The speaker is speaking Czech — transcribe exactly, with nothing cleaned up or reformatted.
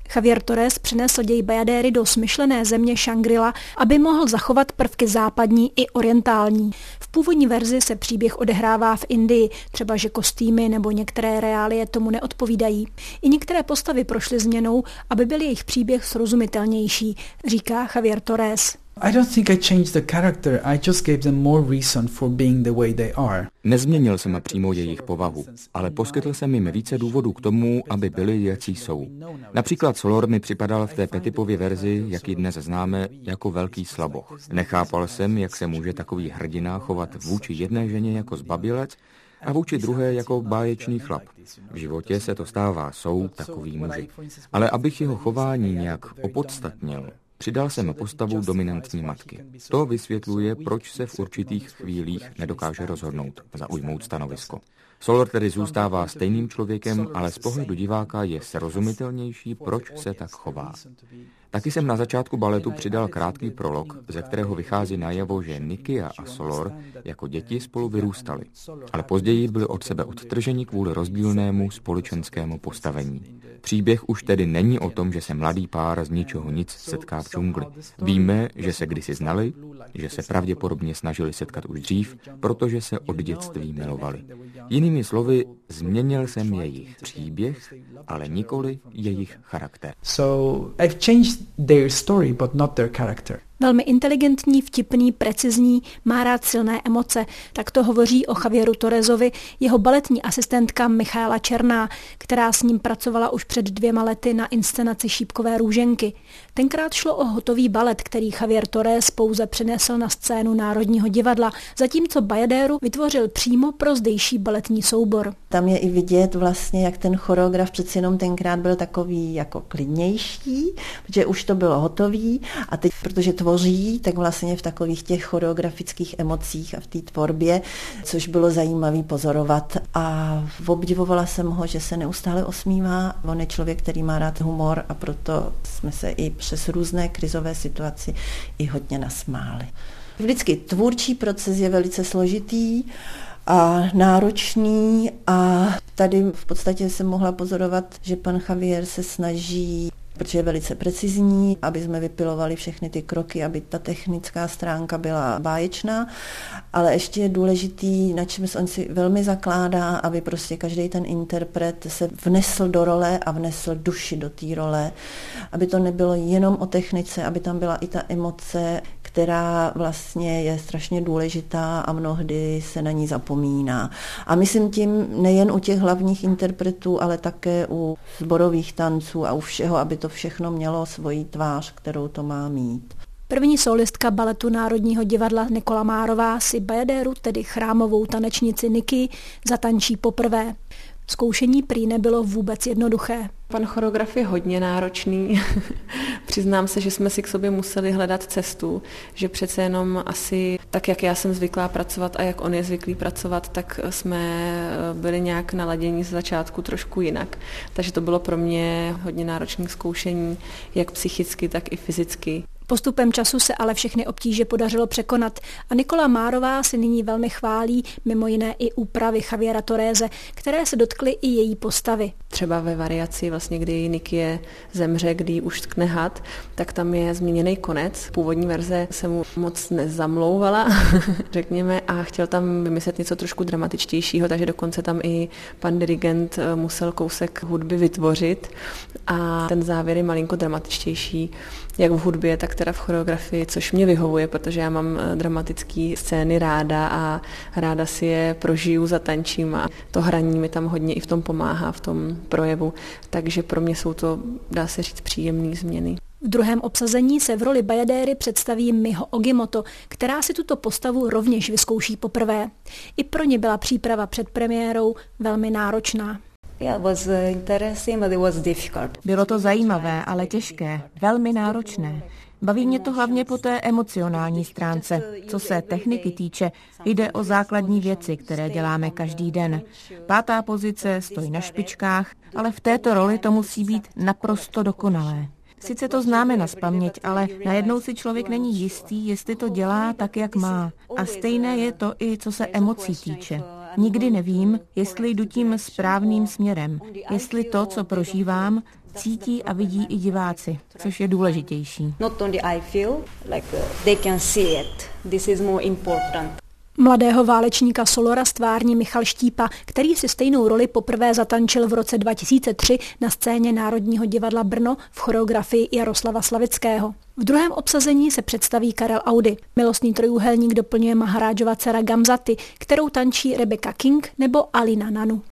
Javier Torres přinesl děj Bayadéry do smyšlené země Shangri-La, aby mohl zachovat prvky západní i orientální. V původní verzi se příběh odehrává v Indii, třeba že kostýmy nebo některé reálie tomu neodpovídají. I některé postavy prošly změnou, aby byl jejich příběh srozumitelnější, říká Javier Torres. I don't think I changed the character, I just gave them more reason for being the way they are. Nezměnil jsem přímo jejich povahu, ale poskytl jsem jim více důvodů k tomu, aby byli, jací jsou. Například Solor mi připadal v té Petipově verzi, jak ji dnes známe, jako velký slaboch. Nechápal jsem, jak se může takový hrdina chovat vůči jedné ženě jako zbabělec a vůči druhé jako báječný chlap. V životě se to stává, jsou takový muži. Ale abych jeho chování nějak opodstatnil, přidal jsem postavu dominantní matky. To vysvětluje, proč se v určitých chvílích nedokáže rozhodnout, zaujmout stanovisko. Solor tedy zůstává stejným člověkem, ale z pohledu diváka je srozumitelnější, proč se tak chová. Taky jsem na začátku baletu přidal krátký prolog, ze kterého vychází najevo, že Nikia a Solor jako děti spolu vyrůstali, ale později byli od sebe odtrženi kvůli rozdílnému společenskému postavení. Příběh už tedy není o tom, že se mladý pár z ničeho nic setká v džungli. Víme, že se kdysi znali, že se pravděpodobně snažili setkat už dřív, protože se od dětství milovali. Jinými slovy, změnil jsem jejich příběh, ale nikoli jejich charakter. So I've changed their story, but not their character. Velmi inteligentní, vtipný, precizní, má rád silné emoce. Tak to hovoří o Javieru Torresovi jeho baletní asistentka Michaela Černá, která s ním pracovala už před dvěma lety na inscenaci Šípkové růženky. Tenkrát šlo o hotový balet, který Javier Torres pouze přinesl na scénu Národního divadla, zatímco Bayadéru vytvořil přímo pro zdejší baletní soubor. Tam je i vidět vlastně, jak ten choreograf přeci jenom tenkrát byl takový jako klidnější, protože už to bylo hotový a teď, protože tvoří, tak vlastně v takových těch choreografických emocích a v té tvorbě, což bylo zajímavé pozorovat. A obdivovala jsem ho, že se neustále osmívá. On je člověk, který má rád humor a proto jsme se i přes různé krizové situaci i hodně nasmáli. Vždycky tvůrčí proces je velice složitý a náročný a tady v podstatě jsem mohla pozorovat, že pan Javier se snaží, protože je velice precizní, aby jsme vypilovali všechny ty kroky, aby ta technická stránka byla báječná, ale ještě je důležitý, na čem se on si velmi zakládá, aby prostě každý ten interpret se vnesl do role a vnesl duši do té role, aby to nebylo jenom o technice, aby tam byla i ta emoce, která vlastně je strašně důležitá a mnohdy se na ní zapomíná. A myslím tím nejen u těch hlavních interpretů, ale také u sborových tanců a u všeho, aby to všechno mělo svoji tvář, kterou to má mít. První solistka baletu Národního divadla Nikola Márová si Bayadéru, tedy chrámovou tanečnici Nikii, zatančí poprvé. Zkoušení prý nebylo vůbec jednoduché. Pan choreograf je hodně náročný. Přiznám se, že jsme si k sobě museli hledat cestu, že přece jenom asi tak, jak já jsem zvyklá pracovat a jak on je zvyklý pracovat, tak jsme byli nějak naladěni z začátku trošku jinak. Takže to bylo pro mě hodně náročné zkoušení, jak psychicky, tak i fyzicky. Postupem času se ale všechny obtíže podařilo překonat a Nikola Márová si nyní velmi chválí mimo jiné i úpravy Javiera Torrese, které se dotkly i její postavy. Třeba ve variaci, vlastně, kdy Nikie zemře, kdy už tkne had, tak tam je změněný konec. Původní verze se mu moc nezamlouvala, řekněme, a chtěl tam vymyslet něco trošku dramatičtějšího, takže dokonce tam i pan dirigent musel kousek hudby vytvořit a ten závěr je malinko dramatičtější, jak v hudbě, tak teda v choreografii, což mě vyhovuje, protože já mám dramatické scény ráda a ráda si je prožiju, zatančím a to hraní mi tam hodně i v tom pomáhá, v tom projevu, takže pro mě jsou to, dá se říct, příjemné změny. V druhém obsazení se v roli Bayadéry představí Miho Ogimoto, která si tuto postavu rovněž vyzkouší poprvé. I pro ně byla příprava před premiérou velmi náročná. Bylo to zajímavé, ale těžké, velmi náročné. Baví mě to hlavně po té emocionální stránce. Co se techniky týče, jde o základní věci, které děláme každý den. Pátá pozice, stoj na špičkách, ale v této roli to musí být naprosto dokonalé. Sice to známe nazpaměť, ale najednou si člověk není jistý, jestli to dělá tak, jak má. A stejné je to i co se emocí týče. Nikdy nevím, jestli jdu tím správným směrem, jestli to, co prožívám, Cítí a vidí i diváci, což je důležitější. Not only I feel, like uh, they can see it. This is more important. Mladého válečníka Solora stvární Michal Štípa, který si stejnou roli poprvé zatančil v roce dva tisíce tři na scéně Národního divadla Brno v choreografii Jaroslava Slavického. V druhém obsazení se představí Karel Audi. Milostný trojúhelník doplňuje Maharádžova dcera Gamzati, kterou tančí Rebecca King nebo Alina Nanu.